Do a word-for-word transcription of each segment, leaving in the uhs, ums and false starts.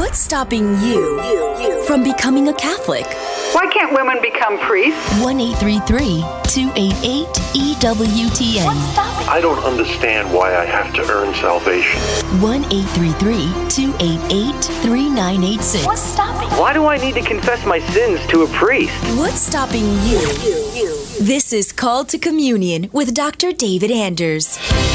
What's stopping you, you, you from becoming a Catholic? Why can't women become priests? one eight three three, two eight eight, E W T N. What's stopping you? I don't understand why I have to earn salvation. one eight three three, two eight eight, three nine eight six. What's stopping you? Why do I need to confess my sins to a priest? What's stopping you? you, you. This is Called to Communion with Doctor David Anders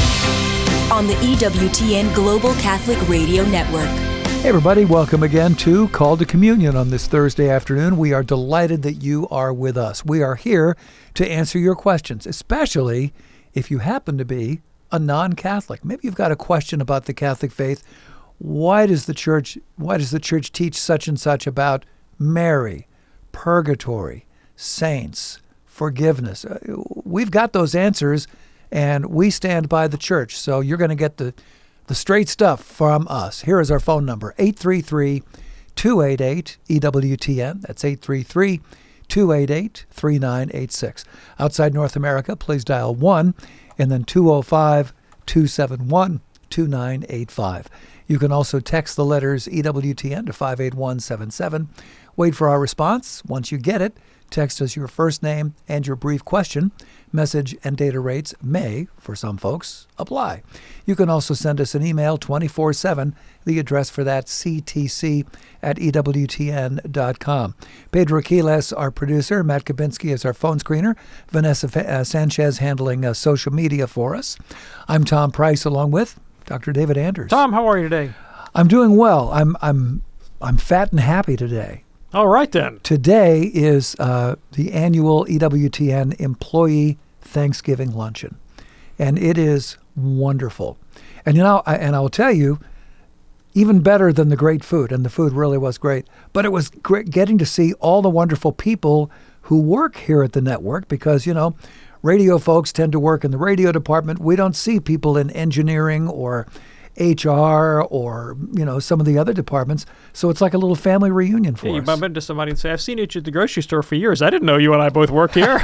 on the E W T N Global Catholic Radio Network. Hey everybody, welcome again to Call to Communion on this Thursday afternoon. We are delighted that you are with us. We are here to answer your questions, especially if you happen to be a non-Catholic. Maybe you've got a question about the Catholic faith. Why does the church, why does the church teach such and such about Mary, purgatory, saints, forgiveness? We've got those answers, and we stand by the church. So you're going to get the The straight stuff from us. Here is our phone number, eight three three, two eight eight, E W T N. That's eight three three, two eight eight, three nine eight six. Outside North America, please dial one and then two oh five, two seven one, two nine eight five. You can also text the letters E W T N to five eight one seven seven. Wait for our response. Once you get it, text us your first name and your brief question. Message and data rates may, for some folks, apply. You can also send us an email twenty-four seven. The address for that, c t c at e w t n dot com. Pedro Quiles, our producer. Matt Kabinski is our phone screener. Vanessa uh, Sanchez handling uh, social media for us. I'm Tom Price, along with Doctor David Anders. Tom, how are you today? I'm doing well. I'm I'm I'm fat and happy today. All right, then. Today is uh, the annual E W T N Employee Thanksgiving Luncheon, and it is wonderful. And you know, I, and I will tell you, even better than the great food, and the food really was great, but it was great getting to see all the wonderful people who work here at the network, because, you know, radio folks tend to work in the radio department. We don't see people in engineering or H R or, you know, some of the other departments. So it's like a little family reunion for yeah, you us. You bump into somebody and say, I've seen you at the grocery store for years. I didn't know you and I both worked here.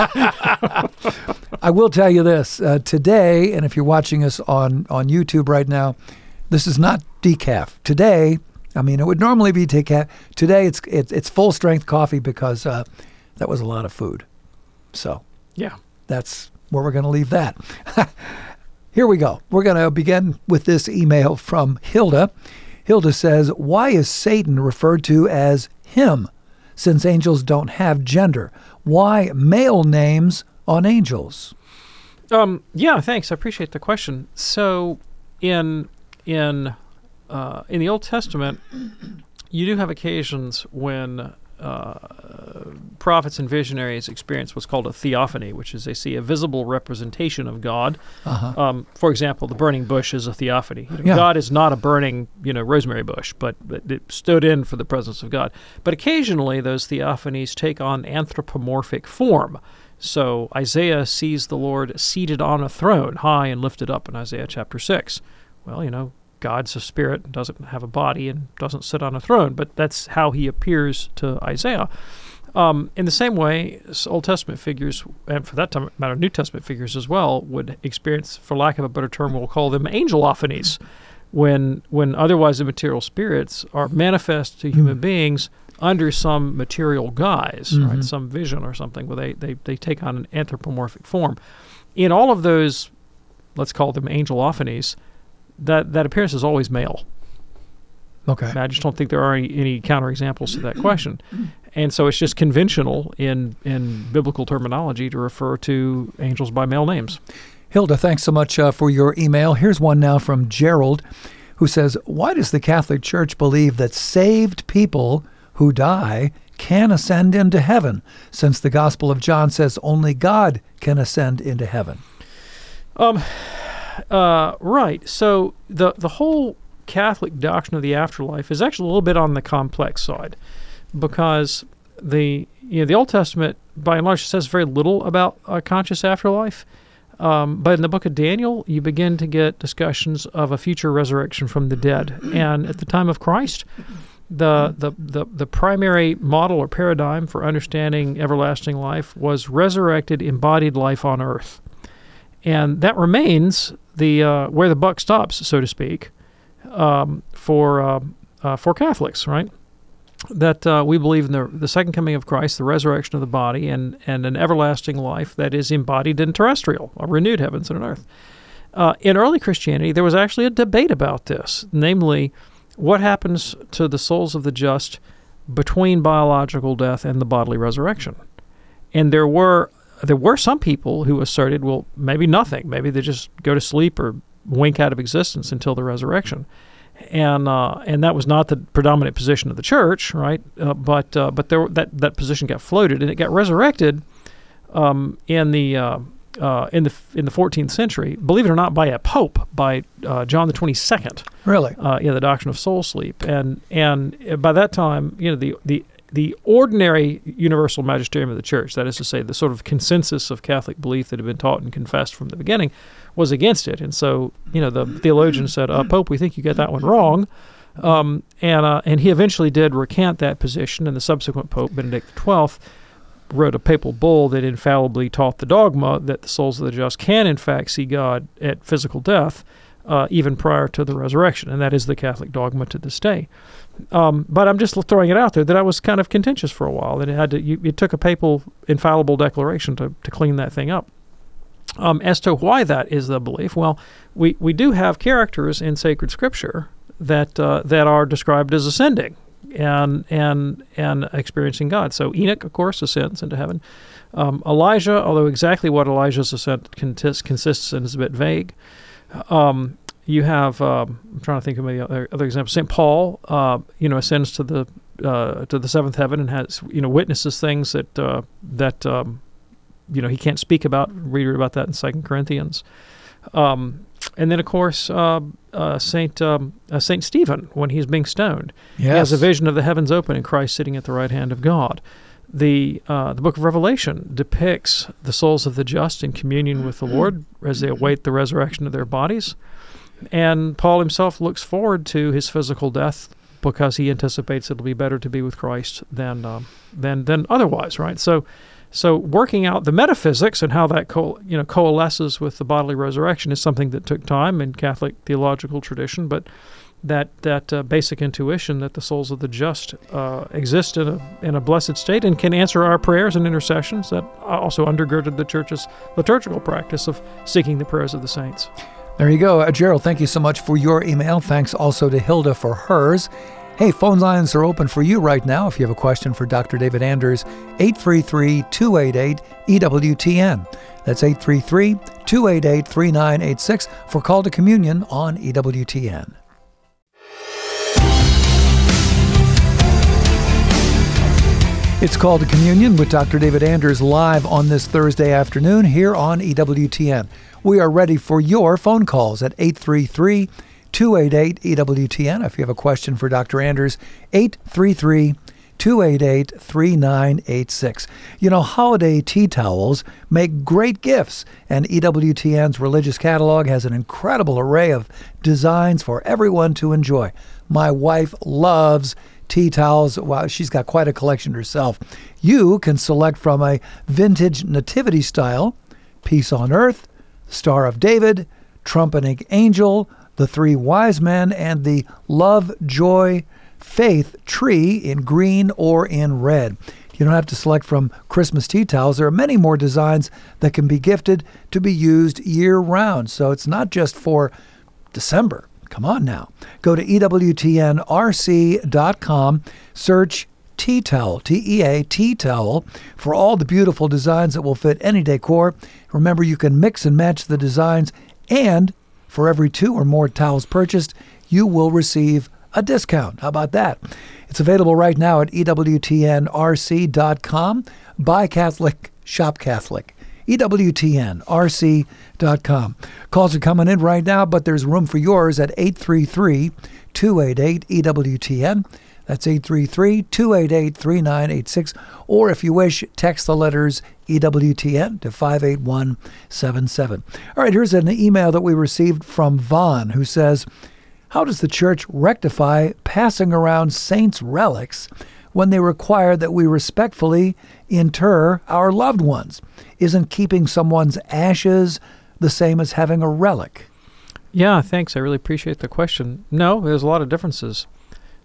I will tell you this. Uh, today, and if you're watching us on, on YouTube right now, this is not decaf. Today, I mean, it would normally be decaf. Today, it's it's, it's full-strength coffee because uh, that was a lot of food. So yeah, that's where we're going to leave that. Here we go. We're going to begin with this email from Hilda. Hilda says, why is Satan referred to as him, since angels don't have gender? Why male names on angels? Um, yeah, thanks. I appreciate the question. So in in uh, in the Old Testament, you do have occasions when Uh, prophets and visionaries experience what's called a theophany, which is they see a visible representation of God. Uh-huh. Um, for example, the burning bush is a theophany. You know, Yeah. God is not a burning, you know, rosemary bush, but it, it stood in for the presence of God. But occasionally, those theophanies take on anthropomorphic form. So Isaiah sees the Lord seated on a throne, high and lifted up in Isaiah chapter six. Well, you know, God's a spirit, doesn't have a body, and doesn't sit on a throne, but that's how he appears to Isaiah. Um, in the same way, Old Testament figures, and for that time, matter, New Testament figures as well, would experience, for lack of a better term, we'll call them angelophanies, when when otherwise immaterial spirits are manifest to human mm-hmm. beings under some material guise, mm-hmm. right, some vision or something, where they, they, they take on an anthropomorphic form. In all of those, let's call them angelophanies, that that appearance is always male. Okay. I just don't think there are any, any counterexamples to that question. And so it's just conventional in, in biblical terminology to refer to angels by male names. Hilda, thanks so much uh, for your email. Here's one now from Gerald, who says, why does the Catholic Church believe that saved people who die can ascend into heaven, since the Gospel of John says only God can ascend into heaven? Um... Uh, right. So the the whole Catholic doctrine of the afterlife is actually a little bit on the complex side, because the you know the Old Testament by and large says very little about a conscious afterlife. Um, but in the book of Daniel, you begin to get discussions of a future resurrection from the dead. And at the time of Christ, the the the, the primary model or paradigm for understanding everlasting life was resurrected embodied life on earth. And that remains the uh, where the buck stops, so to speak, um, for uh, uh, for Catholics, right? That uh, we believe in the, the second coming of Christ, the resurrection of the body, and, and an everlasting life that is embodied in terrestrial, a renewed heavens and an earth. Uh, in early Christianity, there was actually a debate about this, namely, what happens to the souls of the just between biological death and the bodily resurrection? And there were there were some people who asserted, well, maybe nothing. Maybe they just go to sleep or wink out of existence until the resurrection. And uh, and that was not the predominant position of the church, right? Uh, but uh, but there that that position got floated, and it got resurrected um, in the uh, uh, in the in the fourteenth century. Believe it or not, by a pope, by uh, John the twenty-second. Really? Uh, yeah, the doctrine of soul sleep, and and by that time, you know, the the the ordinary universal magisterium of the church, that is to say, the sort of consensus of Catholic belief that had been taught and confessed from the beginning, was against it. And so, you know, the theologian said, uh, Pope, we think you get that one wrong. Um, and uh, and he eventually did recant that position, and the subsequent Pope, Benedict the twelfth, wrote a papal bull that infallibly taught the dogma that the souls of the just can, in fact, see God at physical death, uh, even prior to the resurrection. And that is the Catholic dogma to this day. Um, but I'm just throwing it out there that I was kind of contentious for a while, that it had to, you, it took a papal infallible declaration to, to clean that thing up. Um, as to why that is the belief, well, we, we do have characters in sacred scripture that uh, that are described as ascending and and and experiencing God. So Enoch, of course, ascends into heaven. Um, Elijah, although exactly what Elijah's ascent consists, consists in is a bit vague. Um, you have um, I'm trying to think of maybe other, other examples. Saint Paul, uh, you know, ascends to the uh, to the seventh heaven and has you know witnesses things that uh, that. Um, you know, he can't speak about. Read about that in Second Corinthians. Um, and then, of course, uh, uh, Saint um, uh, Saint Stephen, when he's being stoned, yes. he has a vision of the heavens open and Christ sitting at the right hand of God. The uh, the book of Revelation depicts the souls of the just in communion with the Lord as they await the resurrection of their bodies. And Paul himself looks forward to his physical death because he anticipates it'll be better to be with Christ than um, than than otherwise, right? So. So working out the metaphysics and how that co- you know coalesces with the bodily resurrection is something that took time in Catholic theological tradition, but that that uh, basic intuition that the souls of the just uh, exist in a in a blessed state and can answer our prayers and intercessions, that also undergirded the Church's liturgical practice of seeking the prayers of the saints. There you go. Uh, Gerald, thank you so much for your email. Thanks also to Hilda for hers. Hey, phone lines are open for you right now. If you have a question for Doctor David Anders, eight three three, two eight eight, E W T N. That's eight three three, two eight eight, three nine eight six for Call to Communion on E W T N. It's Call to Communion with Doctor David Anders live on this Thursday afternoon here on E W T N. We are ready for your phone calls at eight three three, two eight eight, E W T N. If you have a question for Doctor Anders, eight three three, two eight eight, three nine eight six. You know, holiday tea towels make great gifts, and E W T N's religious catalog has an incredible array of designs for everyone to enjoy. My wife loves tea towels. Wow, she's got quite a collection herself. You can select from a vintage nativity style, Peace on Earth, Star of David, Trumpeting Angel, the Three Wise Men, and the Love, Joy, Faith tree in green or in red. You don't have to select from Christmas tea towels. There are many more designs that can be gifted to be used year-round. So it's not just for December. Come on now. Go to E W T N R C dot com, search tea towel, T E A, tea towel, for all the beautiful designs that will fit any decor. Remember, you can mix and match the designs, and for every two or more towels purchased, you will receive a discount. How about that? It's available right now at E W T N R C dot com. Buy Catholic, shop Catholic. E W T N R C dot com. Calls are coming in right now, but there's room for yours at eight three three, two eight eight, E W T N. That's eight three three, two eight eight, three nine eight six. Or if you wish, text the letters E W T N to five eight one seven seven. All right, here's an email that we received from Vaughn, who says, how does the church rectify passing around saints' relics when they require that we respectfully inter our loved ones? Isn't keeping someone's ashes the same as having a relic? Yeah, thanks. I really appreciate the question. No, there's a lot of differences.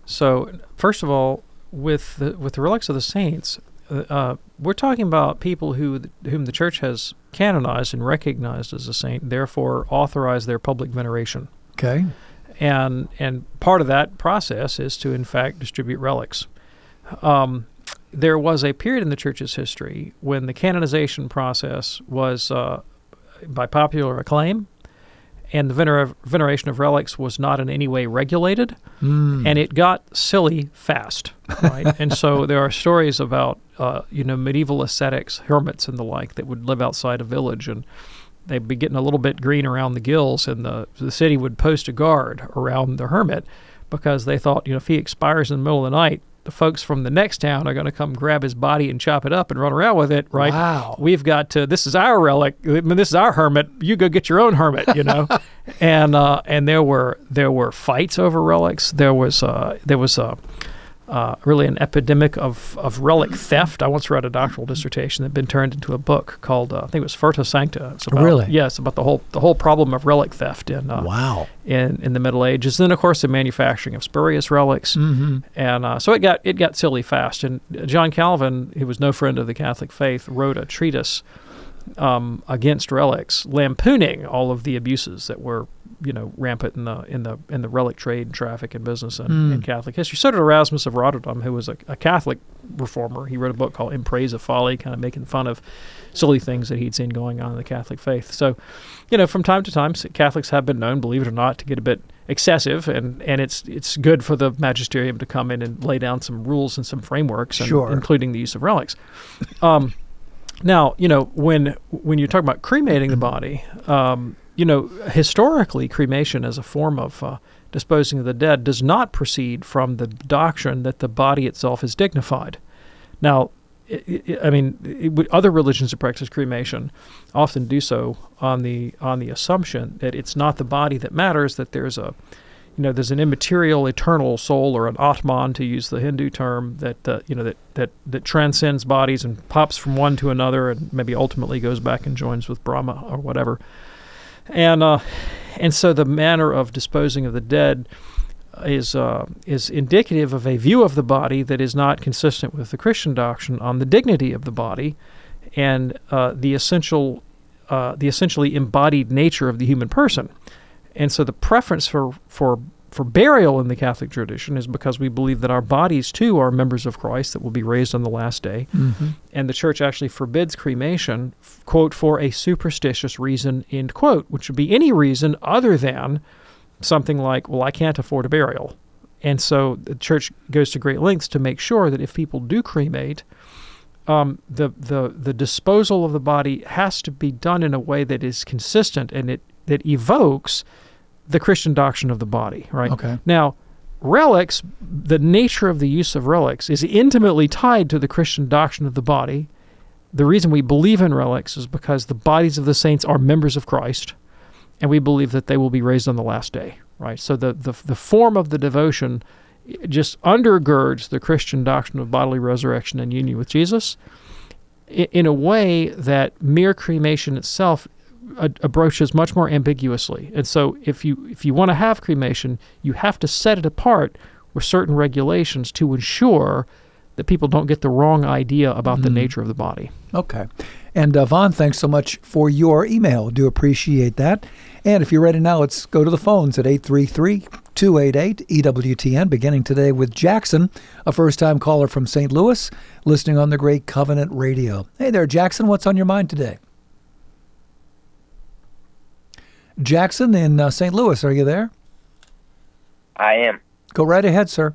So, first of all, with the with the relics of the saints, uh, we're talking about people who whom the Church has canonized and recognized as a saint, therefore authorized their public veneration. Okay. And and part of that process is to, in fact, distribute relics. Um, there was a period in the Church's history when the canonization process was uh, by popular acclaim, and the vener- veneration of relics was not in any way regulated, mm. and it got silly fast, right? And so there are stories about, uh, you know, medieval ascetics, hermits and the like, that would live outside a village, and they'd be getting a little bit green around the gills, and the, the city would post a guard around the hermit because they thought, you know, if he expires in the middle of the night, the folks from the next town are going to come grab his body and chop it up and run around with it, right? Wow. We've got to, this is our relic, I mean, this is our hermit, you go get your own hermit, you know? and uh, and there were there were fights over relics. There was uh, there was a, uh, really an epidemic of, of relic theft. I once read a doctoral dissertation that had been turned into a book called, uh, I think it was Furta Sancta. It's about, really? Yes, about the whole the whole problem of relic theft in uh, wow. in, in the Middle Ages. Then, of course, the manufacturing of spurious relics. Mm-hmm. And uh, so it got it got silly fast. And John Calvin, who was no friend of the Catholic faith, wrote a treatise um, against relics, lampooning all of the abuses that were, you know, rampant in the in the in the relic trade and traffic and business in, Mm. in Catholic history. So did Erasmus of Rotterdam, who was a, a Catholic reformer. He wrote a book called In Praise of Folly, kind of making fun of silly things that he'd seen going on in the Catholic faith. So, you know, from time to time, Catholics have been known, believe it or not, to get a bit excessive, and, and it's it's good for the magisterium to come in and lay down some rules and some frameworks, and, Sure. including the use of relics. Um, now, you know, when when you're talking about cremating the body, um, you know, historically, cremation as a form of uh, disposing of the dead does not proceed from the doctrine that the body itself is dignified. Now, it, it, I mean, it would, other religions that practice cremation often do so on the on the assumption that it's not the body that matters, that there's a, you know, there's an immaterial, eternal soul, or an Atman, to use the Hindu term, that uh, you know that, that that transcends bodies and pops from one to another, and maybe ultimately goes back and joins with Brahma or whatever. And uh, and so the manner of disposing of the dead is uh, is indicative of a view of the body that is not consistent with the Christian doctrine on the dignity of the body and uh, the essential uh, the essentially embodied nature of the human person. And so the preference for for for burial in the Catholic tradition is because we believe that our bodies too are members of Christ that will be raised on the last day. Mm-hmm. And the Church actually forbids cremation, f- quote, for a superstitious reason, end quote, which would be any reason other than something like, well, I can't afford a burial. And so the Church goes to great lengths to make sure that if people do cremate, um, the, the, the disposal of the body has to be done in a way that is consistent and it that evokes the Christian doctrine of the body, right? Okay. Now, relics, the nature of the use of relics is intimately tied to the Christian doctrine of the body. The reason we believe in relics is because the bodies of the saints are members of Christ, and we believe that they will be raised on the last day, right? So the the, the form of the devotion just undergirds the Christian doctrine of bodily resurrection and union with Jesus in, in a way that mere cremation itself approaches much more ambiguously. And so if you if you want to have cremation, you have to set it apart with certain regulations to ensure that people don't get the wrong idea about mm. the nature of the body. Okay. And uh, Vaughn, thanks so much for your email. Do appreciate that. And if you're ready now, let's go to the phones at eight three three, two eight eight, E W T N, beginning today with Jackson, a first-time caller from Saint Louis, listening on the Great Covenant Radio. Hey there, Jackson. What's on your mind today? Jackson in uh, Saint Louis, are you there? I am. Go right ahead, sir.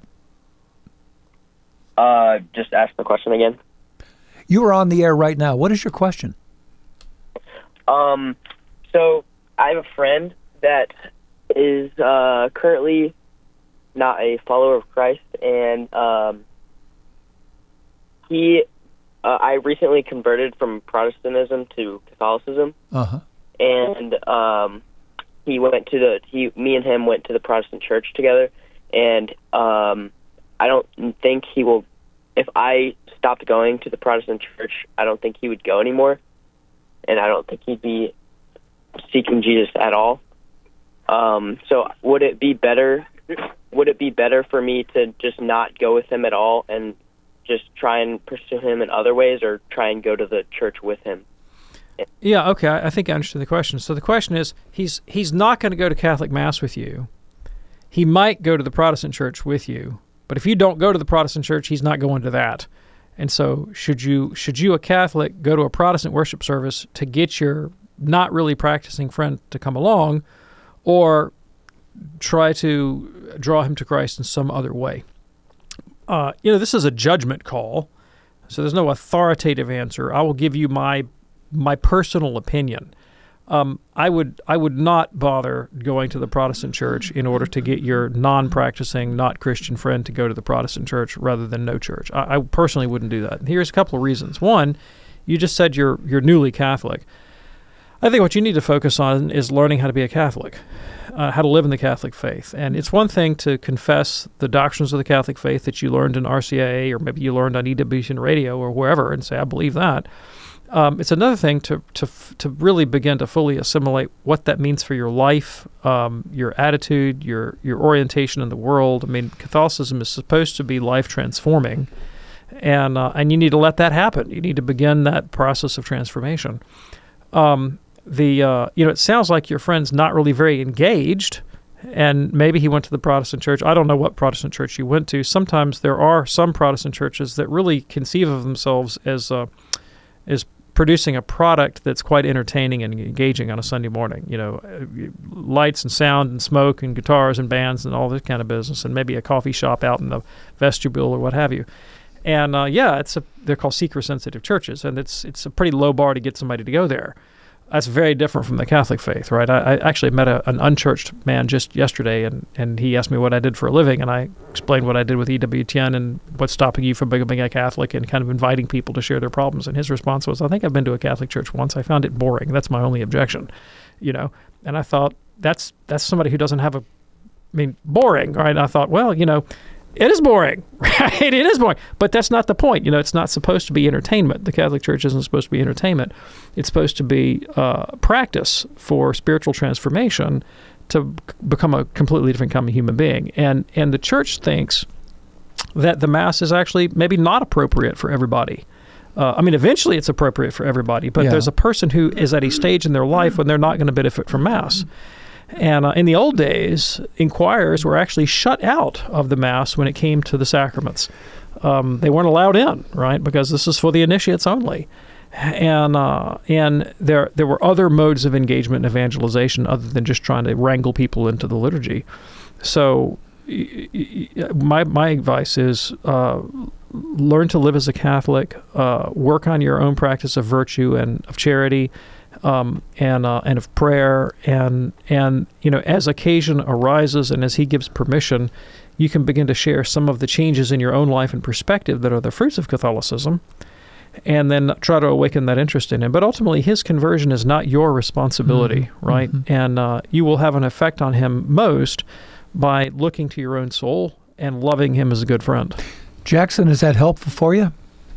Uh, just ask the question again. You are on the air right now. What is your question? Um, so I have a friend that is uh, currently not a follower of Christ, and um, he, uh, I recently converted from Protestantism to Catholicism, uh-huh. and um, he went to the he, me and him went to the Protestant church together, and um, I don't think he will. If I stopped going to the Protestant church, I don't think he would go anymore, and I don't think he'd be seeking Jesus at all. Um, so would it be better would it be better for me to just not go with him at all and just try and pursue him in other ways, or try and go to the church with him? Yeah, okay, I, I think I understand the question. So the question is, he's he's not going to go to Catholic Mass with you. He might go to the Protestant church with you, but if you don't go to the Protestant church, he's not going to that. And so should you, should you, a Catholic, go to a Protestant worship service to get your not really practicing friend to come along, or try to draw him to Christ in some other way? Uh, you know, this is a judgment call, so there's no authoritative answer. I will give you my my personal opinion. Um, I would I would not bother going to the Protestant church in order to get your non-practicing, not Christian friend to go to the Protestant church rather than no church. I, I personally wouldn't do that. And here's a couple of reasons. One, you just said you're you're newly Catholic. I think what you need to focus on is learning how to be a Catholic, uh, how to live in the Catholic faith. And it's one thing to confess the doctrines of the Catholic faith that you learned in R C I A, or maybe you learned on E W T N radio or wherever, and say, I believe that. Um, it's another thing to, to to really begin to fully assimilate what that means for your life, um, your attitude, your your orientation in the world. I mean, Catholicism is supposed to be life transforming, and uh, and you need to let that happen. You need to begin that process of transformation. Um, the uh, you know, it sounds like your friend's not really very engaged, and maybe he went to the Protestant church. I don't know what Protestant church you went to. Sometimes there are some Protestant churches that really conceive of themselves as uh, as producing a product that's quite entertaining and engaging on a Sunday morning. You know, lights and sound and smoke and guitars and bands and all this kind of business, and maybe a coffee shop out in the vestibule or what have you. And uh, yeah, it's a they're called seeker-sensitive churches, and it's it's a pretty low bar to get somebody to go there. That's very different from the Catholic faith, right? I, I actually met a, an unchurched man just yesterday, and, and he asked me what I did for a living, and I explained what I did with E W T N and what's stopping you from becoming a Catholic, and kind of inviting people to share their problems. And his response was, I think I've been to a Catholic church once. I found it boring. That's my only objection, you know? And I thought, that's that's somebody who doesn't have a, I mean, boring, right? And I thought, well, you know, it is boring, right? It is boring. But that's not the point. You know, it's not supposed to be entertainment. The Catholic Church isn't supposed to be entertainment. It's supposed to be uh, practice for spiritual transformation to c- become a completely different kind of human being. And and the Church thinks that the Mass is actually maybe not appropriate for everybody. Uh, I mean, eventually it's appropriate for everybody, but Yeah. there's a person who is at a stage in their life when they're not going to benefit from Mass. And uh, in the old days, inquirers were actually shut out of the Mass when it came to the sacraments. Um, they weren't allowed in, right, because this is for the initiates only. And uh, and there there were other modes of engagement and evangelization other than just trying to wrangle people into the liturgy. So y- y- my my advice is uh, learn to live as a Catholic, uh, work on your own practice of virtue and of charity, Um, and uh, and of prayer, and and you know, as occasion arises and as He gives permission, you can begin to share some of the changes in your own life and perspective that are the fruits of Catholicism, and then try to awaken that interest in Him. But ultimately, His conversion is not your responsibility, mm-hmm. right? Mm-hmm. And uh, you will have an effect on Him most by looking to your own soul and loving Him as a good friend. Jackson, is that helpful for you?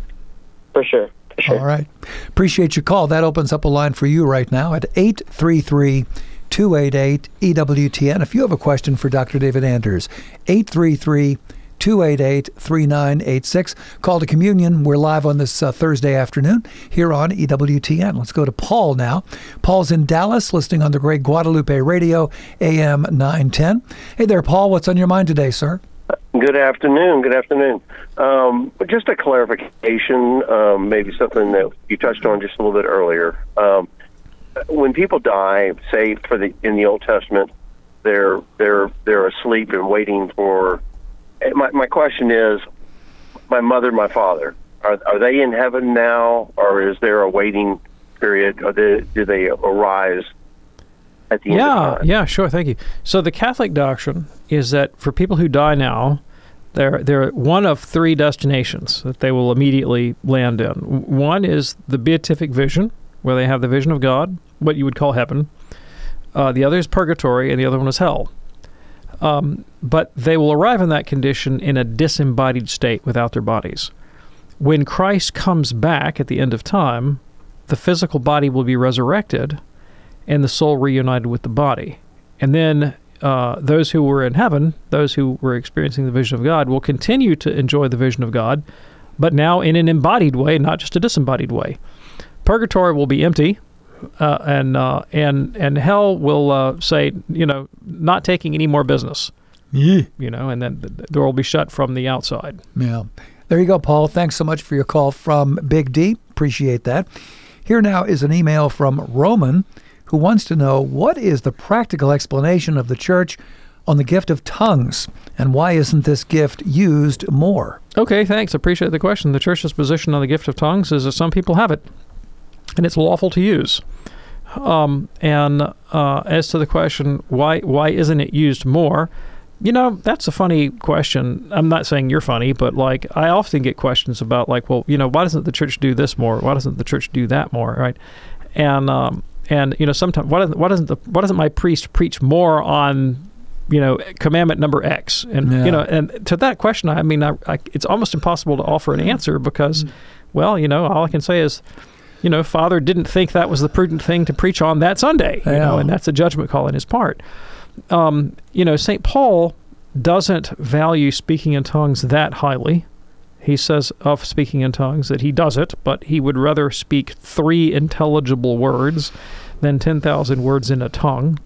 For sure. Sure. All right. Appreciate your call. That opens up a line for you right now at eight three three, two eight eight, E W T N. If you have a question for Doctor David Anders, eight three three, two eight eight, three nine eight six. Call to Communion. We're live on this uh, Thursday afternoon here on E W T N. Let's go to Paul now. Paul's in Dallas, listening on the great Guadalupe Radio, A M nine ten. Hey there, Paul. What's on your mind today, sir? Good afternoon. Good afternoon. Um, just a clarification, um, maybe something that you touched on just a little bit earlier. Um, when people die, say for the in the Old Testament, they're they're they're asleep and waiting for. My my question is, my mother, my father, are are they in heaven now, or is there a waiting period? Or they, do they arise at the end yeah, of time? Yeah, sure. Thank you. So the Catholic doctrine is that for people who die now, they're, they're one of three destinations that they will immediately land in. One is the beatific vision, where they have the vision of God, what you would call heaven. Uh, the other is purgatory, and the other one is hell. Um, but they will arrive in that condition in a disembodied state without their bodies. When Christ comes back at the end of time, the physical body will be resurrected and the soul reunited with the body. And then uh, those who were in heaven, those who were experiencing the vision of God, will continue to enjoy the vision of God, but now in an embodied way, not just a disembodied way. Purgatory will be empty, uh, and uh, and and hell will uh, say, you know, not taking any more business. Yeah. You know, and then the door will be shut from the outside. Yeah. There you go, Paul. Thanks so much for your call from Big D. Appreciate that. Here now is an email from Roman, who wants to know, what is the practical explanation of the church on the gift of tongues, and why isn't this gift used more? Okay, thanks. Appreciate the question. The church's position on the gift of tongues is that some people have it, and it's lawful to use. Um, and uh, as to the question, why why isn't it used more? You know, that's a funny question. I'm not saying you're funny, but like I often get questions about like, well, you know, why doesn't the church do this more? Why doesn't the church do that more? Right? And um, and you know, sometimes why doesn't why doesn't the why doesn't my priest preach more on, you know, commandment number X? And yeah. you know, and to that question, I mean, I, I, it's almost impossible to offer an answer because, well, you know, all I can say is, you know, Father didn't think that was the prudent thing to preach on that Sunday. You yeah. know, and that's a judgment call on his part. Um, you know, Saint Paul doesn't value speaking in tongues that highly. He says of speaking in tongues that he does it, but he would rather speak three intelligible words than ten thousand words in a tongue.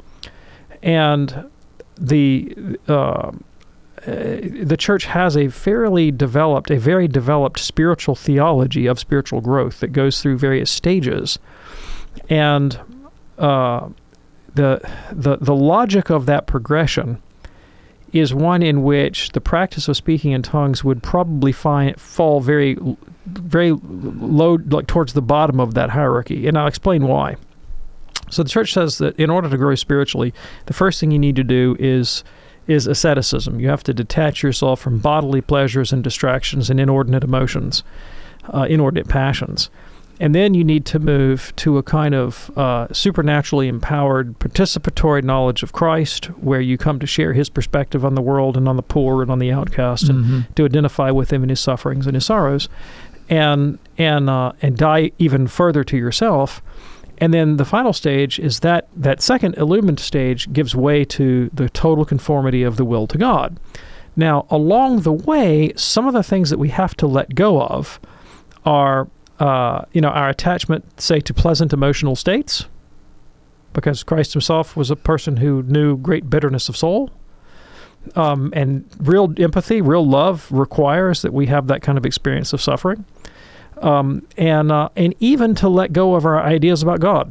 And the uh, the church has a fairly developed, a very developed spiritual theology of spiritual growth that goes through various stages. And uh The, the the logic of that progression is one in which the practice of speaking in tongues would probably find, fall very, very low, like towards the bottom of that hierarchy, and I'll explain why. So the church says that in order to grow spiritually, the first thing you need to do is is asceticism. You have to detach yourself from bodily pleasures and distractions and inordinate emotions, uh, inordinate passions. And then you need to move to a kind of uh, supernaturally empowered participatory knowledge of Christ, where you come to share his perspective on the world and on the poor and on the outcast, and mm-hmm. to identify with him in his sufferings and his sorrows, and and uh, and die even further to yourself. And then the final stage is that that second illumined stage gives way to the total conformity of the will to God. Now, along the way, some of the things that we have to let go of are Uh, you know, our attachment, say, to pleasant emotional states, because Christ himself was a person who knew great bitterness of soul. Um, and real empathy, real love requires that we have that kind of experience of suffering. Um, and uh, and even to let go of our ideas about God.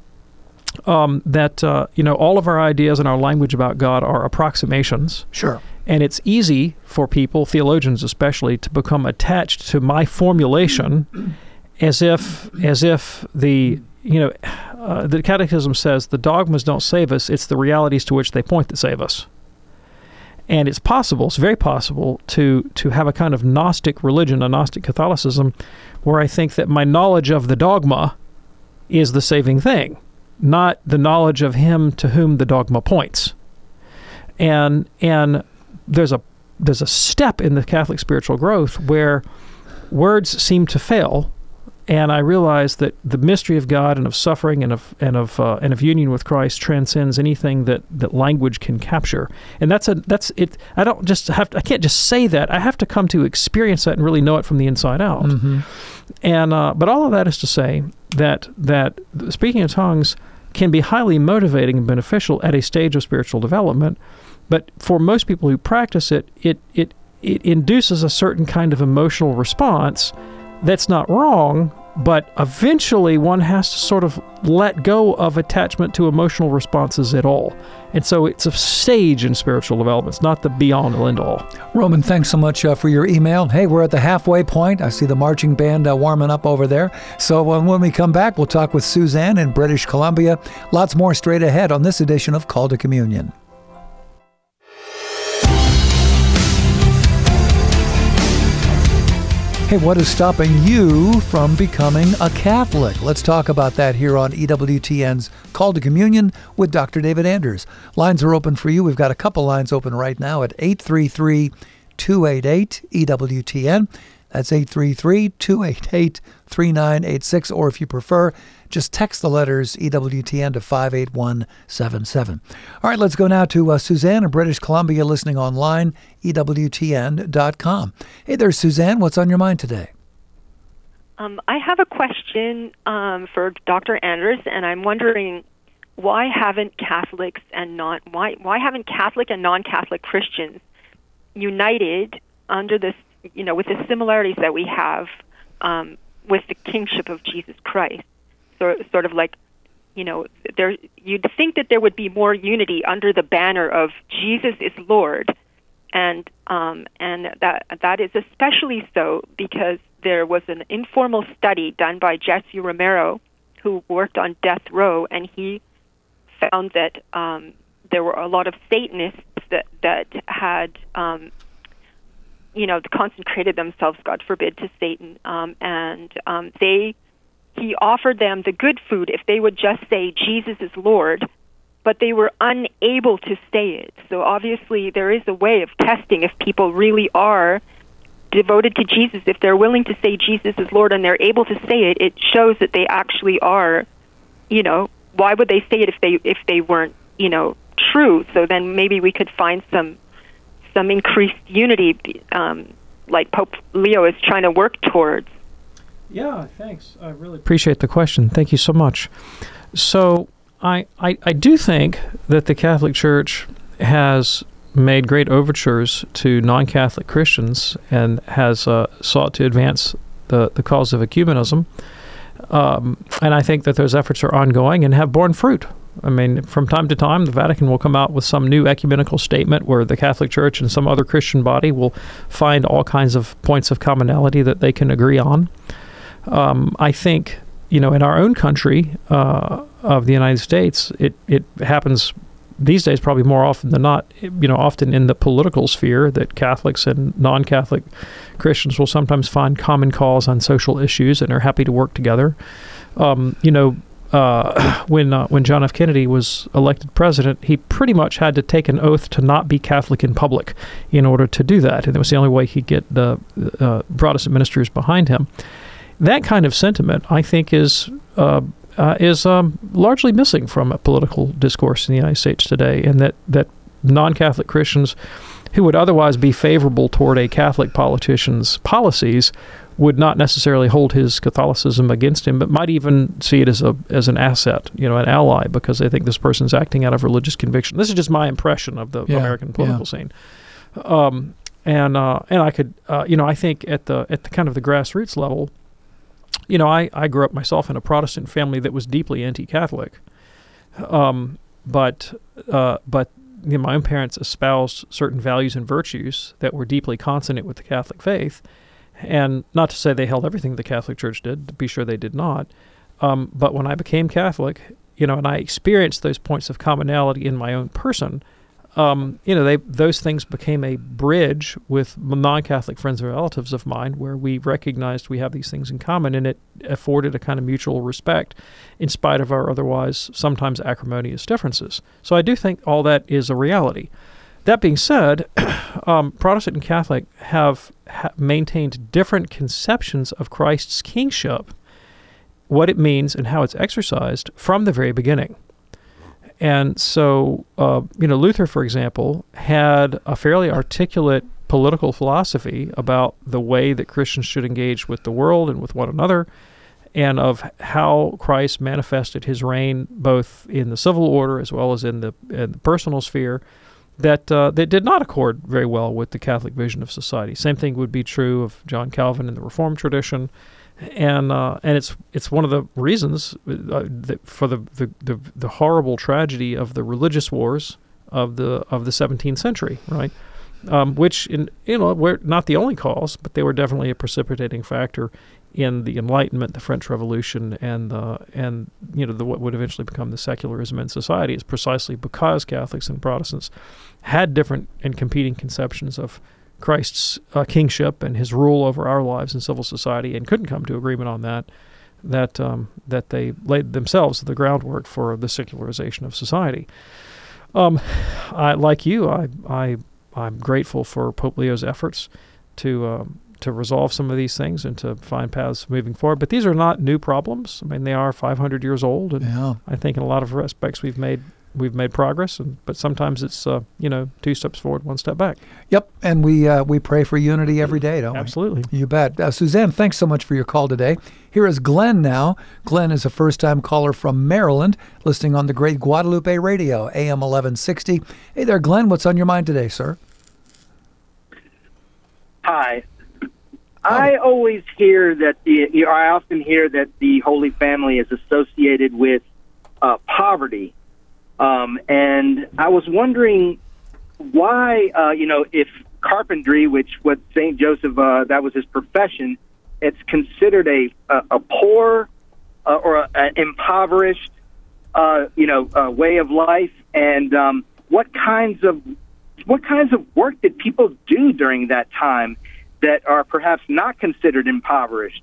Um, that, uh, you know, all of our ideas and our language about God are approximations. Sure. And it's easy for people, theologians especially, to become attached to my formulation as if as if the, you know, uh, the Catechism says the dogmas don't save us, it's the realities to which they point that save us. And it's possible, it's very possible, to to have a kind of Gnostic religion, a Gnostic Catholicism, where I think that my knowledge of the dogma is the saving thing, not the knowledge of him to whom the dogma points. And and there's a there's a step in the Catholic spiritual growth where words seem to fail, and I realize that the mystery of God and of suffering and of and of uh, and of union with Christ transcends anything that, that language can capture. And that's a that's it. I don't just have to, I can't just say that. I have to come to experience that and really know it from the inside out. Mm-hmm. And uh, but all of that is to say that that speaking in tongues can be highly motivating and beneficial at a stage of spiritual development. But for most people who practice it, it it it induces a certain kind of emotional response that's not wrong, but eventually one has to sort of let go of attachment to emotional responses at all. And so it's a stage in spiritual development. It's not the be-all and end-all. Roman, thanks so much uh, for your email. Hey, we're at the halfway point. I see the marching band uh, warming up over there. So uh, when we come back, we'll talk with Suzanne in British Columbia. Lots more straight ahead on this edition of Call to Communion. Hey, what is stopping you from becoming a Catholic? Let's talk about that here on E W T N's Call to Communion with Doctor David Anders. Lines are open for you. We've got a couple lines open right now at eight three three, two eight eight, E W T N. That's eight three three, two eight eight, three nine eight six. Or if you prefer, Just text the letters E W T N to five eight one seven seven. All right, let's go now to uh, Suzanne in British Columbia, listening online, E W T N dot com. Hey there, Suzanne. What's on your mind today? Um, I have a question um, for Doctor Anders, and I'm wondering why haven't Catholics and non why why haven't Catholic and non-Catholic Christians united under this, you know, with the similarities that we have um, with the kingship of Jesus Christ? So, sort of like, you know, there you'd think that there would be more unity under the banner of Jesus is Lord, and um, and that that is especially so because there was an informal study done by Jesse Romero, who worked on death row, and he found that um, there were a lot of Satanists that that had, um, you know, consecrated themselves, God forbid, to Satan, um, and um, they he offered them the good food if they would just say Jesus is Lord, but they were unable to say it. So obviously there is a way of testing if people really are devoted to Jesus. If they're willing to say Jesus is Lord and they're able to say it, it shows that they actually are, you know, why would they say it if they if they weren't, you know, true? So then maybe we could find some some increased unity, um, like Pope Leo is trying to work towards. Yeah, thanks. I really appreciate the question. Thank you so much. So I, I, I do think that the Catholic Church has made great overtures to non-Catholic Christians and has uh, sought to advance the, the cause of ecumenism. Um, and I think that those efforts are ongoing and have borne fruit. I mean, from time to time, the Vatican will come out with some new ecumenical statement where the Catholic Church and some other Christian body will find all kinds of points of commonality that they can agree on. Um, I think, you know, in our own country uh, of the United States, it, it happens these days probably more often than not, you know, often in the political sphere that Catholics and non-Catholic Christians will sometimes find common cause on social issues and are happy to work together. Um, you know, uh, when uh, when John F. Kennedy was elected president, he pretty much had to take an oath to not be Catholic in public in order to do that. And it was the only way he'd get the uh, Protestant ministers behind him. That kind of sentiment, I think, is uh, uh, is um, largely missing from a political discourse in the United States today, and that, that non-Catholic Christians who would otherwise be favorable toward a Catholic politician's policies would not necessarily hold his Catholicism against him, but might even see it as a as an asset, you know, an ally, because they think this person's acting out of religious conviction. This is just my impression of the yeah, American political yeah. scene. Um, and uh, and I could, uh, you know, I think at the at the kind of the grassroots level, you know, I, I grew up myself in a Protestant family that was deeply anti-Catholic, um, but uh, but you know, my own parents espoused certain values and virtues that were deeply consonant with the Catholic faith, and not to say they held everything the Catholic Church did, to be sure they did not, um, but when I became Catholic, you know, and I experienced those points of commonality in my own person, Um, you know, they those things became a bridge with non-Catholic friends and relatives of mine where we recognized we have these things in common, and it afforded a kind of mutual respect in spite of our otherwise sometimes acrimonious differences. So I do think all that is a reality. That being said, um, Protestant and Catholic have ha- maintained different conceptions of Christ's kingship, what it means and how it's exercised from the very beginning. And so, uh, you know, Luther, for example, had a fairly articulate political philosophy about the way that Christians should engage with the world and with one another, and of how Christ manifested his reign both in the civil order as well as in the, in the personal sphere, that uh, that did not accord very well with the Catholic vision of society. Same thing would be true of John Calvin in the Reformed tradition. And uh, and it's it's one of the reasons uh, that for the, the, the, the horrible tragedy of the religious wars of the of the seventeenth century, right? Um, which in you know were not the only cause, but they were definitely a precipitating factor in the Enlightenment, the French Revolution, and uh, and you know the what would eventually become the secularism in society. Is precisely because Catholics and Protestants had different and competing conceptions of Christ's uh, kingship and his rule over our lives in civil society, and couldn't come to agreement on that, that um, that they laid themselves the groundwork for the secularization of society. Um, I, like you, I, I, I'm grateful for Pope Leo's efforts to um, to resolve some of these things and to find paths moving forward. But these are not new problems. I mean, they are five hundred years old, and Yeah. I think in a lot of respects we've made we've made progress. And but sometimes it's uh, you know two steps forward, one step back. Yep, and we uh, we pray for unity every day, don't we? Absolutely. You bet. Uh, Suzanne, thanks so much for your call today. Here is Glenn now. Glenn is a first-time caller from Maryland, listening on the Great Guadalupe Radio, A M eleven sixty. Hey there, Glenn. What's on your mind today, sir? Hi. I always hear that the, you know, I often hear that the Holy Family is associated with uh, poverty. Um, and I was wondering why, uh, you know, if carpentry, which what Saint Joseph, uh, that was his profession, it's considered a, a, a poor uh, or an impoverished, uh, you know, uh, way of life. And um, what kinds of what kinds of work did people do during that time that are perhaps not considered impoverished?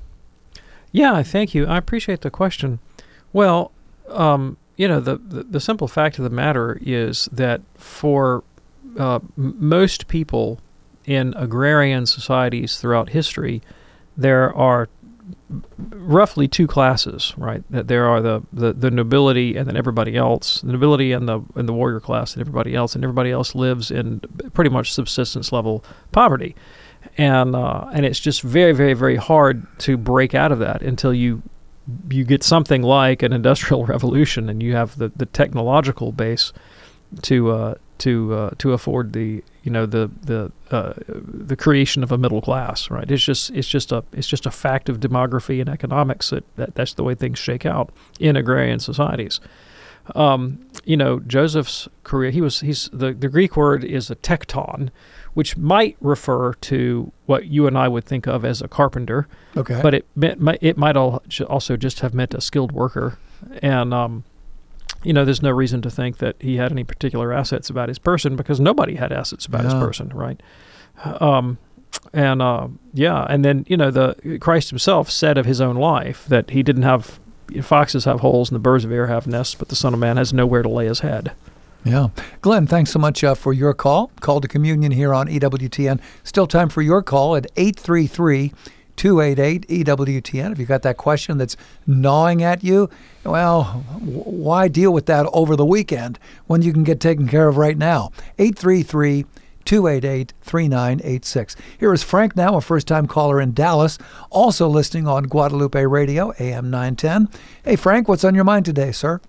Yeah, thank you. I appreciate the question. Well, um, you know, the, the, the simple fact of the matter is that for uh, m- most people in agrarian societies throughout history, there are roughly two classes, right? That there are the, the, the nobility and then everybody else, the nobility and the and the warrior class and everybody else, and everybody else lives in pretty much subsistence level poverty. And uh, and it's just very, very, very hard to break out of that until you you get something like an industrial revolution, and you have the, the technological base to uh, to uh, to afford the you know the the uh, the creation of a middle class, right? It's just it's just a it's just a fact of demography and economics that, that that's the way things shake out in agrarian societies. Um, you know, Joseph's career, he was he's the, the Greek word is a tekton, which might refer to what you and I would think of as a carpenter. Okay. But it meant, it might also just have meant a skilled worker. And, um, you know, there's no reason to think that he had any particular assets about his person, because nobody had assets about Yeah. his person, right? Um, and, uh, yeah, and then, you know, the Christ himself said of his own life that he didn't have, foxes have holes and the birds of air have nests, but the Son of Man has nowhere to lay his head. Yeah. Glenn, thanks so much uh, for your call. Call to Communion here on E W T N. Still time for your call at eight three three, two eight eight, E W T N. If you've got that question that's gnawing at you, well, w- why deal with that over the weekend when you can get taken care of right now? eight three three, two eight eight, three nine eight six. Here is Frank now, a first-time caller in Dallas, also listening on Guadalupe Radio, A M nine ten. Hey, Frank, what's on your mind today, sir?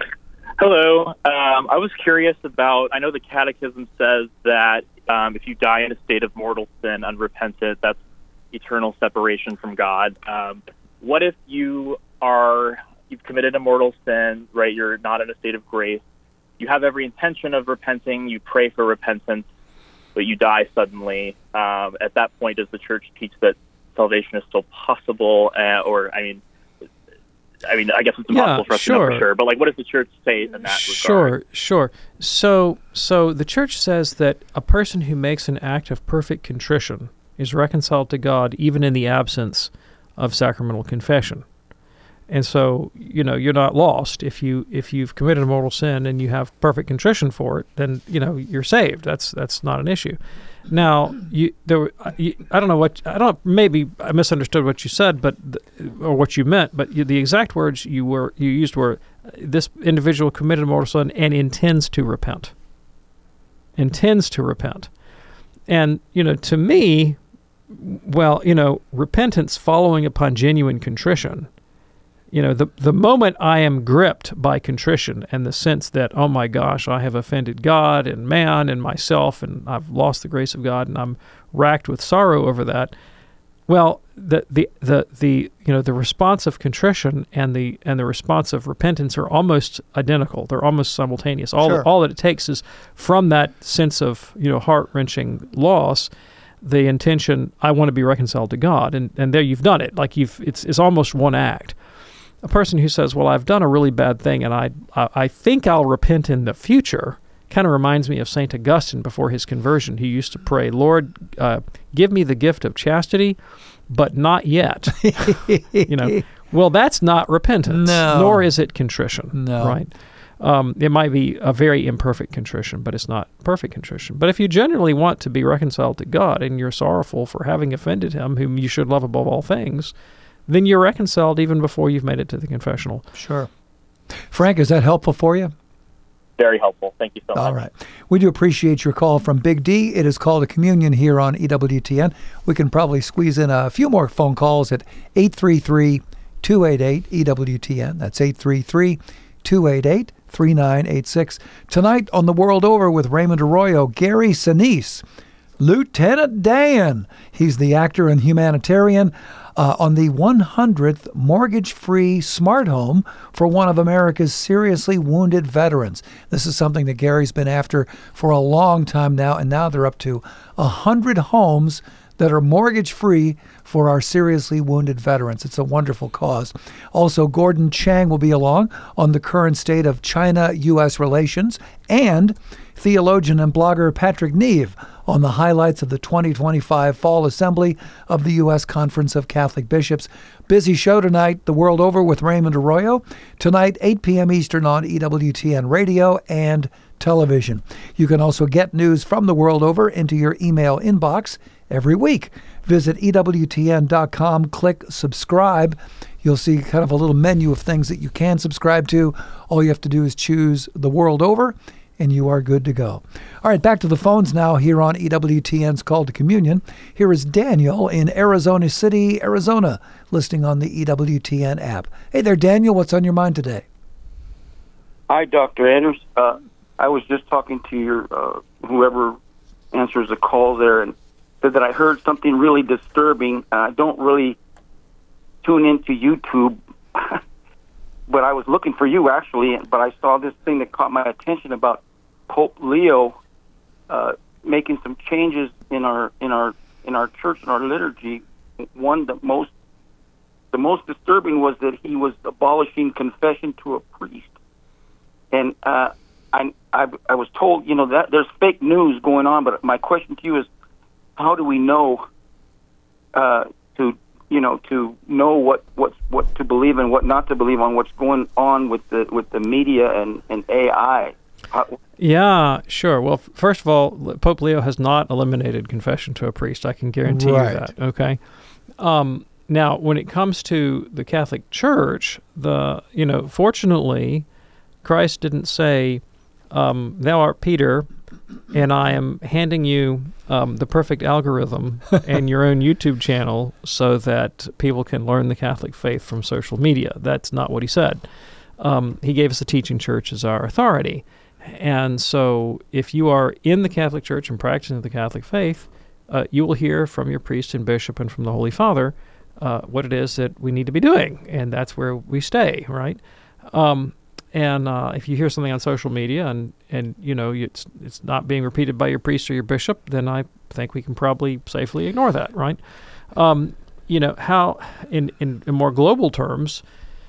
Hello. Um, I was curious about, I know the Catechism says that um, if you die in a state of mortal sin, unrepentant, that's eternal separation from God. Um, what if you are, you've committed a mortal sin, right? You're not in a state of grace. You have every intention of repenting. You pray for repentance, but you die suddenly. Um, at that point, does the Church teach that salvation is still possible? Uh, or, I mean, I mean, I guess it's impossible Yeah, for us sure. to know for sure, but like, what does the Church say in that Sure, regard? sure. So, so the Church says that a person who makes an act of perfect contrition is reconciled to God even in the absence of sacramental confession. And so, you know, you're not lost if you if you've committed a mortal sin and you have perfect contrition for it. Then you know you're saved. That's that's not an issue. Now, you there were, you, I don't know what I don't maybe I misunderstood what you said, but the, or what you meant. But you, the exact words you were you used were, this individual committed a mortal sin and intends to repent. Intends to repent, and you know, to me, well, you know, repentance following upon genuine contrition. You know, the the moment I am gripped by contrition and the sense that, oh my gosh, I have offended God and man and myself, and I've lost the grace of God, and I'm racked with sorrow over that. Well, the the the, the you know the response of contrition and the and the response of repentance are almost identical. They're almost simultaneous. All Sure. all that it takes is from that sense of you know heart wrenching loss, the intention, I want to be reconciled to God, and and there you've done it. Like you've it's it's almost one act. A person who says, well, I've done a really bad thing and I I, I think I'll repent in the future, kind of reminds me of Saint Augustine before his conversion. He used to pray, Lord, uh, give me the gift of chastity, but not yet. you know, well, that's not repentance, No. nor is it contrition, No. right? Um, it might be a very imperfect contrition, but it's not perfect contrition. But if you genuinely want to be reconciled to God and you're sorrowful for having offended him, whom you should love above all things, then you're reconciled even before you've made it to the confessional. Sure. Frank, is that helpful for you? Very helpful. Thank you so much. All right. We do appreciate your call from Big D. It is Call to Communion here on E W T N. We can probably squeeze in a few more phone calls at eight three three, two eight eight, E W T N. That's eight three three, two eight eight, three nine eight six. Tonight on The World Over with Raymond Arroyo, Gary Sinise, Lieutenant Dan. He's the actor and humanitarian uh, on the one hundredth mortgage-free smart home for one of America's seriously wounded veterans. This is something that Gary's been after for a long time now, and now they're up to one hundred homes that are mortgage-free for our seriously wounded veterans. It's a wonderful cause. Also, Gordon Chang will be along on the current state of China-U S relations, and theologian and blogger Patrick Neve on the highlights of the twenty twenty-five Fall Assembly of the U S Conference of Catholic Bishops. Busy show tonight, The World Over with Raymond Arroyo. Tonight, eight p.m. Eastern on E W T N Radio and television. You can also get news from The World Over into your email inbox every week. Visit E W T N dot com, click subscribe. You'll see kind of a little menu of things that you can subscribe to. All you have to do is choose The World Over, and you are good to go. All right, back to the phones now here on E W T N's Call to Communion. Here is Daniel in Arizona City, Arizona, listening on the E W T N app. Hey there, Daniel. What's on your mind today? Hi, Doctor Anders. Uh, I was just talking to your uh, whoever answers the call there, and said that I heard something really disturbing. I don't really tune into YouTube, but I was looking for you, actually, but I saw this thing that caught my attention about Pope Leo uh, making some changes in our in our in our church and our liturgy. One, the most the most disturbing was that he was abolishing confession to a priest, and uh, I, I I was told, you know, that there's fake news going on. But my question to you is, how do we know uh, to you know to know what what what to believe and what not to believe on what's going on with the with the media and, and A I? How, Yeah, sure. Well, f- first of all, Pope Leo has not eliminated confession to a priest. I can guarantee Right. you that. Okay. Um, now, when it comes to the Catholic Church, the you know, fortunately, Christ didn't say, um, "Thou art Peter, and I am handing you um, the perfect algorithm and your own YouTube channel so that people can learn the Catholic faith from social media." That's not what he said. Um, he gave us the teaching church as our authority. And so if you are in the Catholic Church and practicing the Catholic faith, uh, you will hear from your priest and bishop and from the Holy Father uh, what it is that we need to be doing. And that's where we stay, right? Um, and uh, if you hear something on social media and, and you know, it's, it's not being repeated by your priest or your bishop, then I think we can probably safely ignore that, right? Um, you know, how, in, in, in more global terms,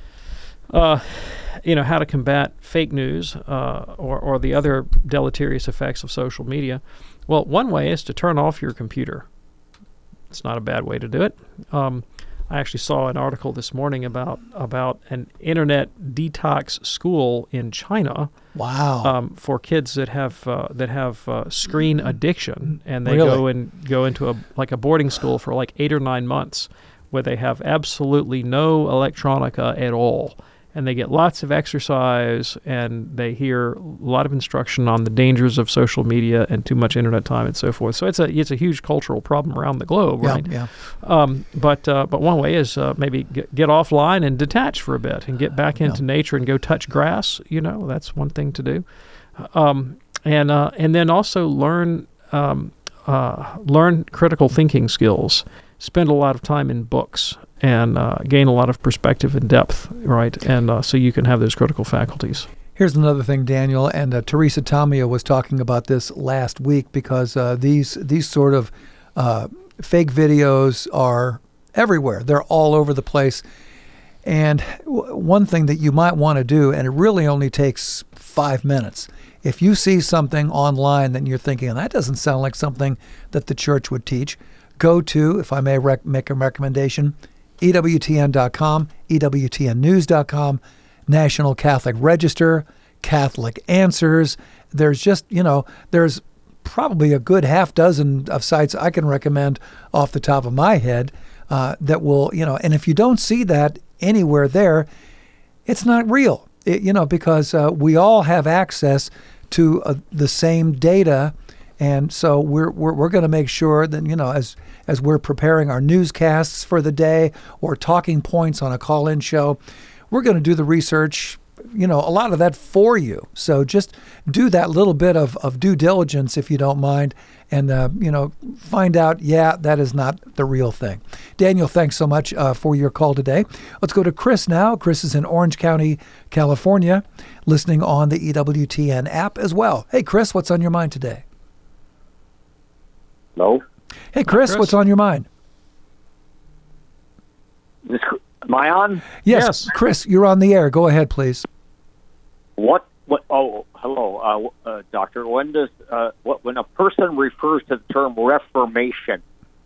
Uh, you know, how to combat fake news uh, or, or the other deleterious effects of social media. Well, one way is to turn off your computer. It's not a bad way to do it. Um, I actually saw an article this morning about about an internet detox school in China. Wow! Um, for kids that have uh, that have uh, screen addiction, and they Really? go and go into a like a boarding school for like eight or nine months, where they have absolutely no electronica at all. And they get lots of exercise, and they hear a lot of instruction on the dangers of social media and too much internet time and so forth. So it's a it's a huge cultural problem around the globe, Yeah, right? yeah. Um, but uh, but one way is uh, maybe get, get offline and detach for a bit and get back into Yeah. nature and go touch grass. You know, that's one thing to do. Um, and uh, and then also learn um, uh, learn critical thinking skills. Spend a lot of time in books and uh, gain a lot of perspective and depth, right? And uh, so you can have those critical faculties. Here's another thing, Daniel, and uh, Teresa Tamia was talking about this last week because uh, these these sort of uh, fake videos are everywhere. They're all over the place. And w- one thing that you might want to do, and it really only takes five minutes, if you see something online that you're thinking, that doesn't sound like something that the church would teach, go to, if I may rec- make a recommendation, E W T N dot com, E W T N news dot com, National Catholic Register, Catholic Answers. There's just, you know, there's probably a good half dozen of sites I can recommend off the top of my head uh, that will, you know, and if you don't see that anywhere there, it's not real, it, you know, because uh, we all have access to uh, the same data. And so we're we're, we're going to make sure that, you know, as as we're preparing our newscasts for the day or talking points on a call-in show, we're going to do the research, you know, a lot of that for you. So just do that little bit of, of due diligence, if you don't mind, and, uh, you know, find out, yeah, that is not the real thing. Daniel, thanks so much uh, for your call today. Let's go to Chris now. Chris is in Orange County, California, listening on the E W T N app as well. Hey, Chris, what's on your mind today? Hello? Hey, Chris, Chris, what's on your mind? This, am I on? Yes, yes, Chris, you're on the air. Go ahead, please. What? What? Oh, hello, uh, uh, Doctor. When does uh, what? When a person refers to the term Reformation,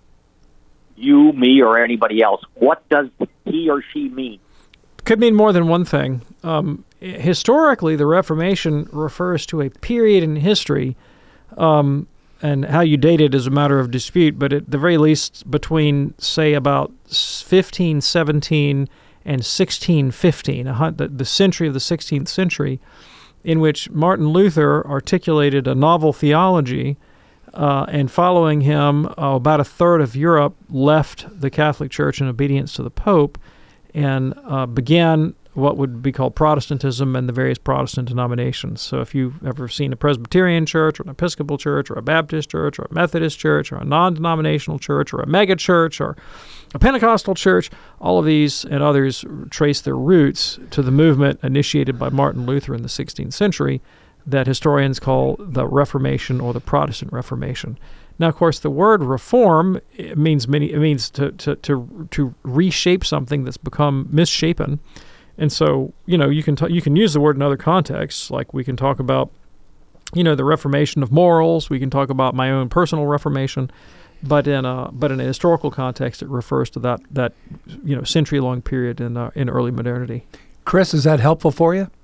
you, me, or anybody else, what does he or she mean? Could mean more than one thing. Um, historically, the Reformation refers to a period in history. Um, And how you date it is a matter of dispute, but at the very least between, say, about fifteen seventeen and sixteen fifteen, the, the century of the sixteenth century, in which Martin Luther articulated a novel theology, uh, and following him, uh, about a third of Europe left the Catholic Church in obedience to the Pope and uh, began what would be called Protestantism and the various Protestant denominations. So if you've ever seen a Presbyterian church or an Episcopal church or a Baptist church or a Methodist church or a non-denominational church or a mega church or a Pentecostal church, all of these and others trace their roots to the movement initiated by Martin Luther in the sixteenth century that historians call the Reformation or the Protestant Reformation. Now, of course, the word reform it means many. It means to to to to reshape something that's become misshapen. And so, you know, you can t- you can use the word in other contexts, like we can talk about, you know, the reformation of morals. We can talk about my own personal reformation, but in a but in a historical context, it refers to that that you know century long period in uh, in early modernity. Chris, is that helpful for you?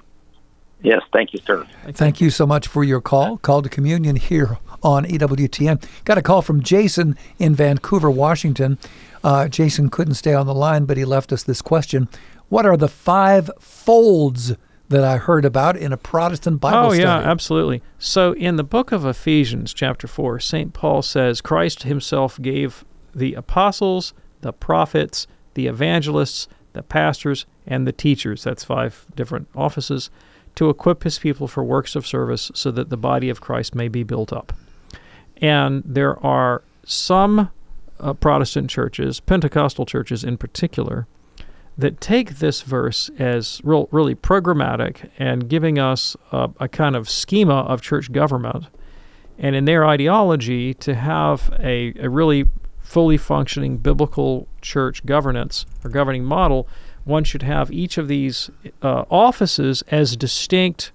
Yes, thank you, sir. Thank you so much for your call. Call to Communion here on E W T N. Got a call from Jason in Vancouver, Washington. Uh, Jason couldn't stay on the line, but he left us this question. What are the five folds that I heard about in a Protestant Bible study? Oh, yeah, absolutely. So in the book of Ephesians, chapter four, Saint Paul says, Christ himself gave the apostles, the prophets, the evangelists, the pastors, and the teachers, that's five different offices, to equip his people for works of service so that the body of Christ may be built up. And there are some uh, Protestant churches, Pentecostal churches in particular, that take this verse as real, really programmatic and giving us a, a kind of schema of church government, and in their ideology to have a, a really fully functioning biblical church governance or governing model, one should have each of these uh, offices as distinct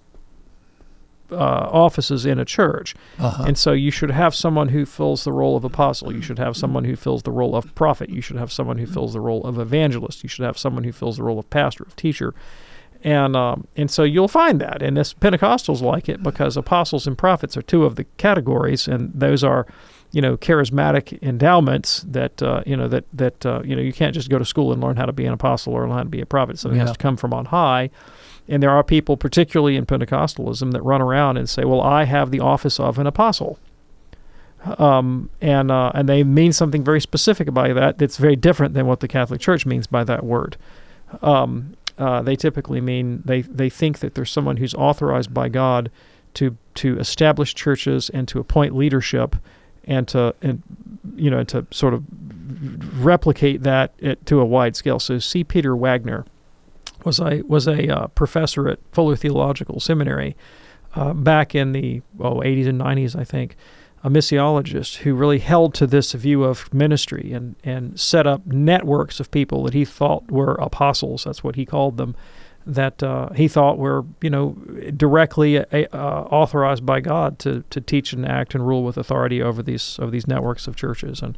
Uh, offices in a church. Uh-huh. And so you should have someone who fills the role of apostle. You should have someone who fills the role of prophet. You should have someone who fills the role of evangelist. You should have someone who fills the role of pastor, of teacher. And um, and so you'll find that. And this Pentecostals like it because apostles and prophets are two of the categories, and those are, you know, charismatic endowments that, uh, you know, that, that uh, you know, you can't just go to school and learn how to be an apostle or learn how to be a prophet. So it Yeah. has to come from on high. And there are people, particularly in Pentecostalism, that run around and say, well, I have the office of an apostle. Um, and uh, and they mean something very specific by that that's very different than what the Catholic Church means by that word. Um, uh, they typically mean, they, they think that there's someone who's authorized by God to to establish churches and to appoint leadership and to, and, you know, to sort of replicate that at, to a wide scale. So C. Peter Wagner was a was a uh, professor at Fuller Theological Seminary uh, back in the oh, eighties and nineties, I think, a missiologist who really held to this view of ministry and, and set up networks of people that he thought were apostles. That's what he called them, that uh, he thought were, you know, directly uh, authorized by God to to teach and act and rule with authority over these of these networks of churches. And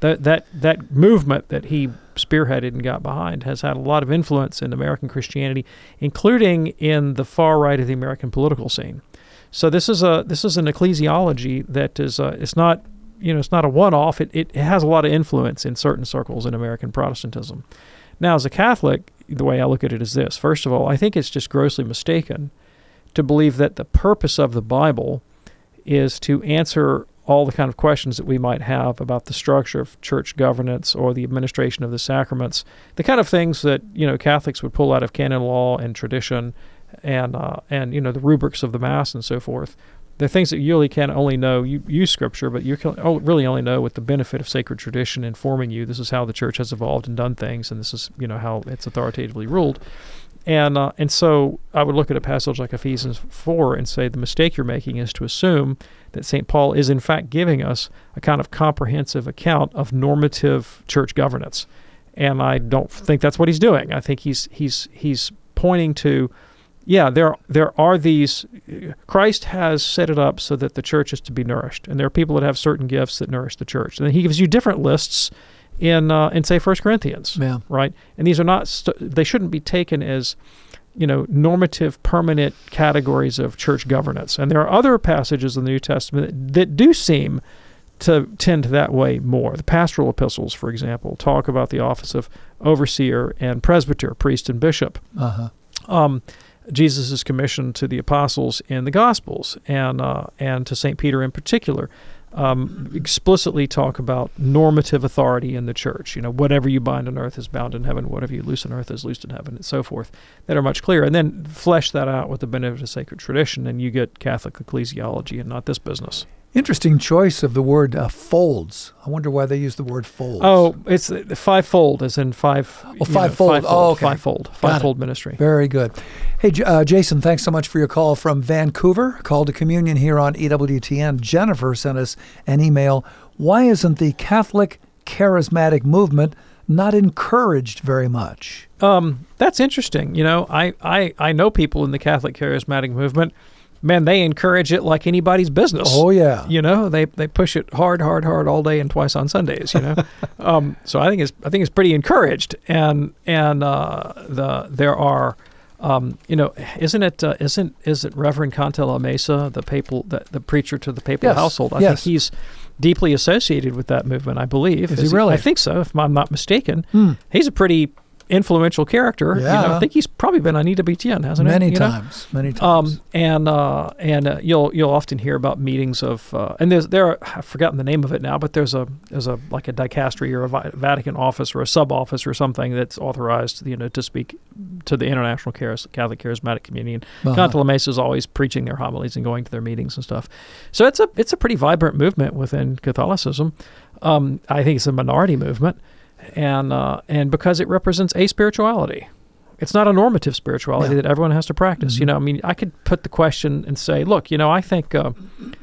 that that that movement that he spearheaded and got behind has had a lot of influence in American Christianity, including in the far right of the American political scene. So this is a this is an ecclesiology that is uh, it's not you know it's not a one-off. It, it it has a lot of influence in certain circles in American Protestantism. Now, as a Catholic, the way I look at it is this: first of all, I think it's just grossly mistaken to believe that the purpose of the Bible is to answer all the kind of questions that we might have about the structure of church governance or the administration of the sacraments, the kind of things that, you know, Catholics would pull out of canon law and tradition and, uh, and you know, the rubrics of the Mass and so forth. They're things that you really can only know, you use Scripture, but you can really only know with the benefit of sacred tradition informing you this is how the church has evolved and done things, and this is, you know, how it's authoritatively ruled. And uh, and so I would look at a passage like Ephesians four and say the mistake you're making is to assume that Saint Paul is in fact giving us a kind of comprehensive account of normative church governance. And I don't think that's what he's doing. I think he's he's he's pointing to, yeah, there there are these, Christ has set it up so that the church is to be nourished. And there are people that have certain gifts that nourish the church. And then he gives you different lists in uh, in say First Corinthians, yeah. right? And these are not st- they shouldn't be taken as, you know, normative, permanent categories of church governance. And there are other passages in the New Testament that, that do seem to tend that way more. The pastoral epistles, for example, talk about the office of overseer and presbyter, priest and bishop. Uh-huh. Um, Jesus' commission to the apostles in the Gospels and uh, and to Saint Peter in particular. Um, explicitly talk about normative authority in the church. You know, whatever you bind on earth is bound in heaven, whatever you loose on earth is loosed in heaven, and so forth, that are much clearer. And then flesh that out with the benefit of sacred tradition, and you get Catholic ecclesiology and not this business. Interesting choice of the word uh, folds. I wonder why they use the word folds. Oh, it's uh, fivefold, as in five. Oh, fivefold. Oh, okay. Fivefold. Fivefold ministry. Very good. Hey, J- uh, Jason, thanks so much for your call from Vancouver. Call to Communion here on E W T N. Jennifer sent us an email. Why isn't the Catholic charismatic movement not encouraged very much? Um, that's interesting. You know, I, I, I know people in the Catholic charismatic movement. Man, they encourage it like anybody's business. Oh, yeah. You know, they they push it hard, hard, hard all day and twice on Sundays, you know. um, so I think it's I think it's pretty encouraged. And and uh, the there are, um, you know, isn't it uh, isn't is it Reverend Conte La Mesa, the papal the, the preacher to the papal yes. household? I yes. think he's deeply associated with that movement, I believe. Is, is he really? I think so, if I'm not mistaken. Hmm. He's a pretty influential character. Yeah. You know, I think he's probably been on E W T N, hasn't many he? Many times, know? many times. Um, and uh, and uh, you'll you'll often hear about meetings of uh, and there's there are, I've forgotten the name of it now, but there's a there's a like a dicastery or a Vatican office or a sub office or something that's authorized, you know, to speak to the International Charis- Catholic Charismatic Communion. Uh-huh. Conte La Mesa is always preaching their homilies and going to their meetings and stuff. So it's a it's a pretty vibrant movement within Catholicism. Um, I think it's a minority movement. And uh, and because it represents a spirituality. It's not a normative spirituality yeah. that everyone has to practice. Mm-hmm. You know, I mean, I could put the question and say, look, you know, I think uh,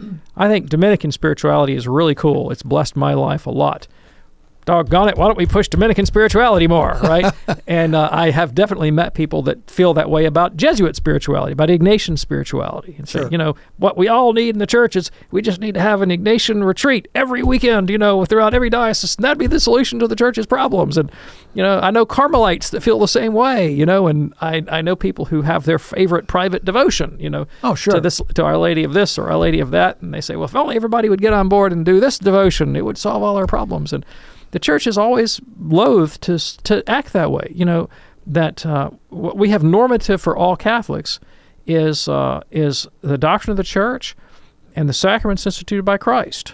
I think Dominican spirituality is really cool. It's blessed my life a lot. Doggone it, why don't we push Dominican spirituality more, right? and uh, I have definitely met people that feel that way about Jesuit spirituality, about Ignatian spirituality. And sure. say, you know, what we all need in the church is we just need to have an Ignatian retreat every weekend, you know, throughout every diocese. And that'd be the solution to the church's problems. And, you know, I know Carmelites that feel the same way, you know, and I, I know people who have their favorite private devotion, you know, oh, sure. to this, to Our Lady of this or Our Lady of that. And they say, well, if only everybody would get on board and do this devotion, it would solve all our problems. And the church is always loath to to act that way. You know, that uh, what we have normative for all Catholics is uh, is the doctrine of the church and the sacraments instituted by Christ,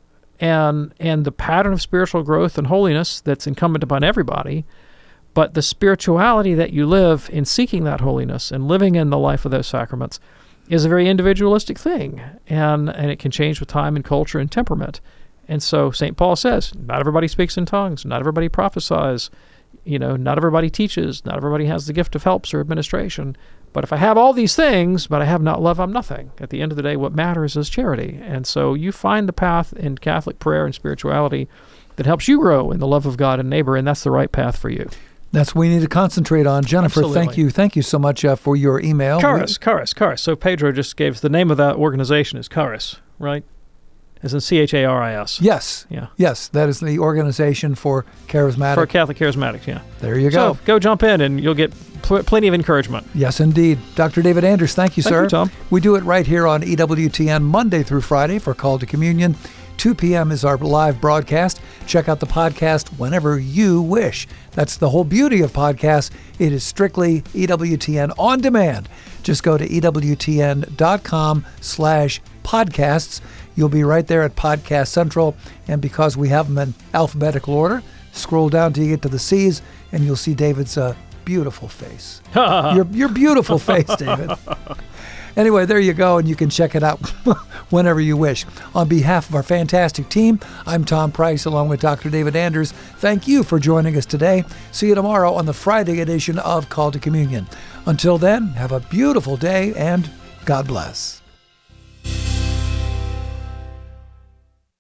and and the pattern of spiritual growth and holiness that's incumbent upon everybody. But the spirituality that you live in seeking that holiness and living in the life of those sacraments is a very individualistic thing, and and it can change with time and culture and temperament. And so Saint Paul says, not everybody speaks in tongues, not everybody prophesies, you know, not everybody teaches, not everybody has the gift of helps or administration. But if I have all these things, but I have not love, I'm nothing. At the end of the day, what matters is charity. And so you find the path in Catholic prayer and spirituality that helps you grow in the love of God and neighbor, and that's the right path for you. That's what we need to concentrate on. Jennifer, Absolutely. thank you. Thank you so much uh, for your email. Charis, Charis, Charis. So Pedro just gave us the name of that organization is Charis, right? As in C H A R I S. Yes. Yeah. Yes, that is the organization for charismatic. For Catholic Charismatics, yeah. There you go. So go jump in and you'll get pl- plenty of encouragement. Yes, indeed. Doctor David Anders, thank you, Thank sir. you, Tom. We do it right here on E W T N Monday through Friday for Call to Communion. two p.m. is our live broadcast. Check out the podcast whenever you wish. That's the whole beauty of podcasts. It is strictly E W T N on demand. Just go to ewtn.com slash podcasts. You'll be right there at Podcast Central. And because we have them in alphabetical order, scroll down till you get to the C's, and you'll see David's uh, beautiful face. your, your beautiful face, David. Anyway, there you go, and you can check it out whenever you wish. On behalf of our fantastic team, I'm Tom Price, along with Doctor David Anders. Thank you for joining us today. See you tomorrow on the Friday edition of Call to Communion. Until then, have a beautiful day, and God bless.